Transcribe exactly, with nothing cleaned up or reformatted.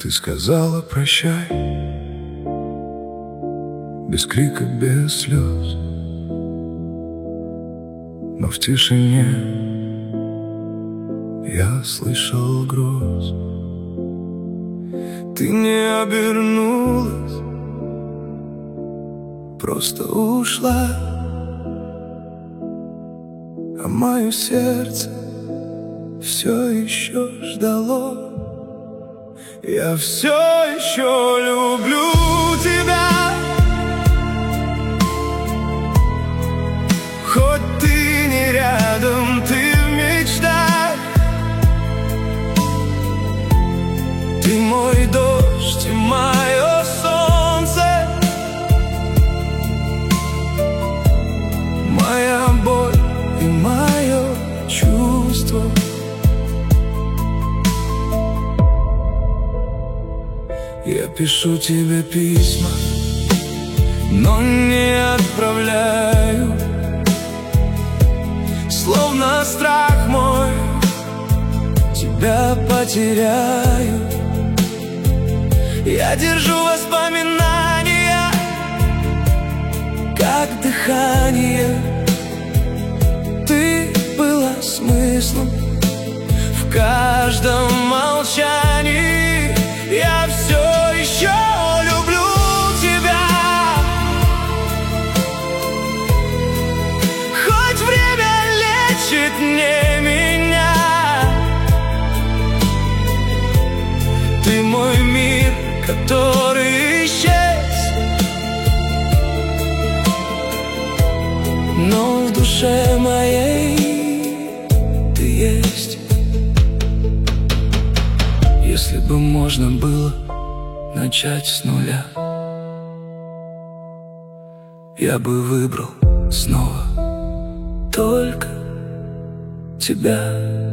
Ты сказала прощай, без крика, без слез, но в тишине я слышал гроз. Ты не обернулась, просто ушла, а мое сердце все еще ждало. Я все еще люблю тебя, хоть ты не рядом, ты в мечтах. Ты мой дождь и мое солнце, моя боль и мое чувство. Я пишу тебе письма, но не отправляю, словно страх мой тебя потеряю. Я держу воспоминания, как дыхание. Ты была смыслом в каждом молчании. Я все еще люблю тебя, хоть время лечит не меня. Ты мой мир, который исчез, но в душе моей ты есть. Если бы можно было начать с нуля, я бы выбрал снова только тебя.